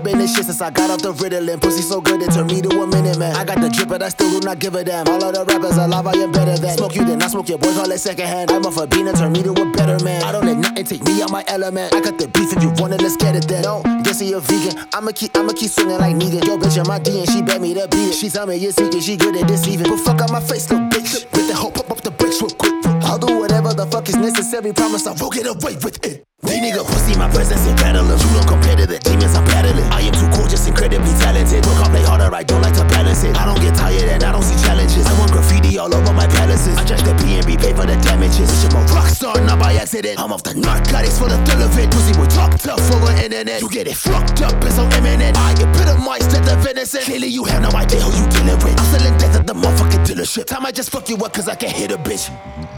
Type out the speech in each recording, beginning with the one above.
been this shit since I got off the Ritalin. Pussy so good it turned me to a minute man. I got the drip but I still do not give a damn. All of the rappers alive, I am better than. Smoke you then I smoke your boy, call it secondhand. I'm off a bean and turn me to a better man. I don't let nothing take me out my element. I got the beef if you want it, let's get it then. No, guess you're vegan. I'ma keep swinging like Negan. Yo bitch in my D and she bet me to beat it. She tell me you're seeking, she good at deceiving. But fuck out my face, little bitch. With the hoe, pop up the brakes real quick. I'll do whatever the fuck is necessary. Promise I will get away with it. These nigga pussy, my presence in battling. You don't compare to the demons I'm battling. I am too gorgeous, incredibly talented. Work hard, play harder, I don't like to balance it. I don't get tired and I don't see challenges. I want graffiti all over my palaces. I judge the B&B, pay for the damages. Bitch, I'm a rock star, not by accident. I'm off the narcotics for the thrill of it. Pussy will talk tough over internet. You get it fucked up, it's so imminent. I epitomize to the venison. Clearly you have no idea who you dealing with. I'm selling death at the motherfucking dealership. I might just fuck you up cause I can hit a bitch.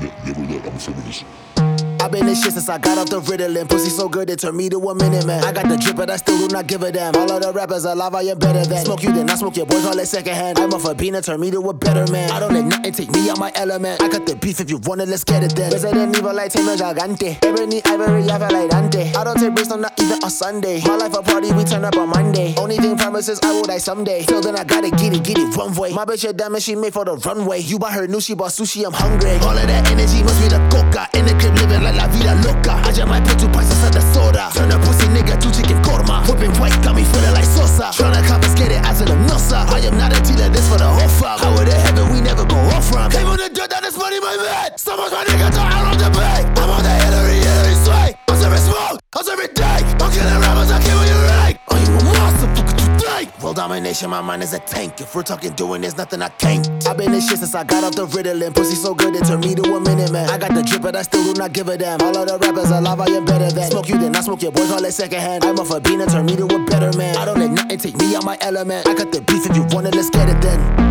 I've been this shit since I got off the Ritalin. Pussy so good it turned me to a minute man. I got the drip but I still do not give a damn. All of the rappers alive, I am better than. Smoke you then I smoke your boy, call it secondhand. I'm off a bean and turn me to a better man. I don't let nothing take me out my element. I got the beef if you want it, let's get it then. Resident Evil like Tamer Gigante. Ebony Ivory, I feel like Dante. I don't take breaks, no not even on Sunday. My life a party, we turn up on Monday. Only thing promises I will die someday. Till then I gotta get it one way. My bitch a diamond, she made for the runway. You buy her new, she bought sushi, I'm hungry. All of that energy must be the coca. In the crib living like la vida loca. I just might put 2 pints inside the soda. Turn a pussy nigga to chicken korma. Whipping white got me feeling like Sosa. Tryna confiscate it out to the Nosa. I am not a dealer, this for the whole fuck. How would it heaven we never go off from? Came on the dirt, that is money my man. So much my nigga talk out on the bank. I'm on the Hillary sway. I'm serving smoke, I'm serving dank. I'm killing rappers, I kill when you rank. Are you a monster, fuck what you think? World domination, my mind is a tank. If we're talking doing, there's nothing I can't. I've been this shit since I got off the Ritalin. Pussy so good it turned me to a minute man. I got the drip but I still do not give a damn. All of the rappers alive, I am better than. Smoke you then I smoke your boy, call it secondhand. I'm off a bean and turn me to a better man. I don't let nothing take me out my element. I got the beef if you want it, let's get it then.